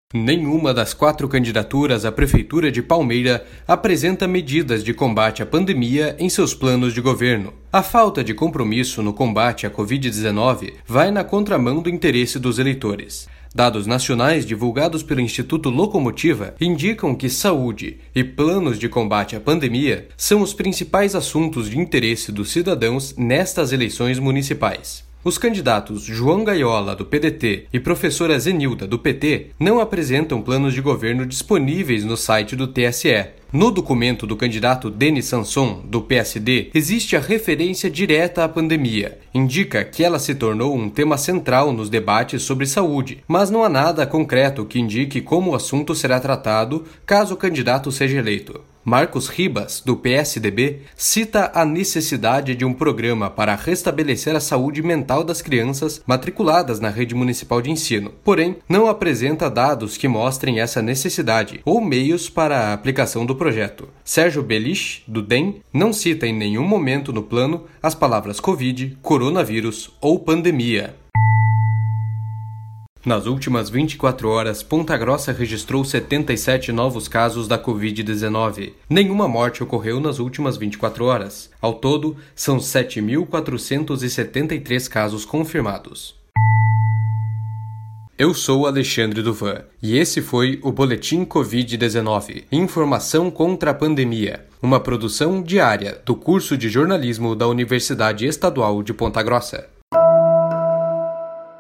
Nenhuma das 4 candidaturas à Prefeitura de Palmeira apresenta medidas de combate à pandemia em seus planos de governo. A falta de compromisso no combate à Covid-19 vai na contramão do interesse dos eleitores. Dados nacionais divulgados pelo Instituto Locomotiva indicam que saúde e planos de combate à pandemia são os principais assuntos de interesse dos cidadãos nestas eleições municipais. Os candidatos João Gaiola, do PDT, e professora Zenilda, do PT, não apresentam planos de governo disponíveis no site do TSE. No documento do candidato Denis Sanson, do PSD, existe a referência direta à pandemia. Indica que ela se tornou um tema central nos debates sobre saúde, mas não há nada concreto que indique como o assunto será tratado caso o candidato seja eleito. Marcos Ribas, do PSDB, cita a necessidade de um programa para restabelecer a saúde mental das crianças matriculadas na rede municipal de ensino. Porém, não apresenta dados que mostrem essa necessidade ou meios para a aplicação do projeto. Sérgio Belich, do DEM, não cita em nenhum momento no plano as palavras Covid, coronavírus ou pandemia. Nas últimas 24 horas, Ponta Grossa registrou 77 novos casos da Covid-19. Nenhuma morte ocorreu nas últimas 24 horas. Ao todo, são 7.473 casos confirmados. Eu sou Alexandre Duvan e esse foi o Boletim Covid-19, Informação contra a Pandemia, uma produção diária do curso de jornalismo da Universidade Estadual de Ponta Grossa.